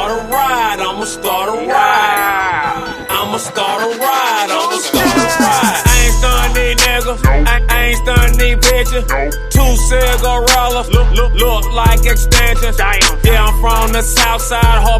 start a ride, I'ma start a ride. I'ma start a ride, I'ma start a ride. I ain't stunning these niggas, I ain't stunning these bitches. 2 cigarillas, look like extensions. Yeah, I'm from the south side,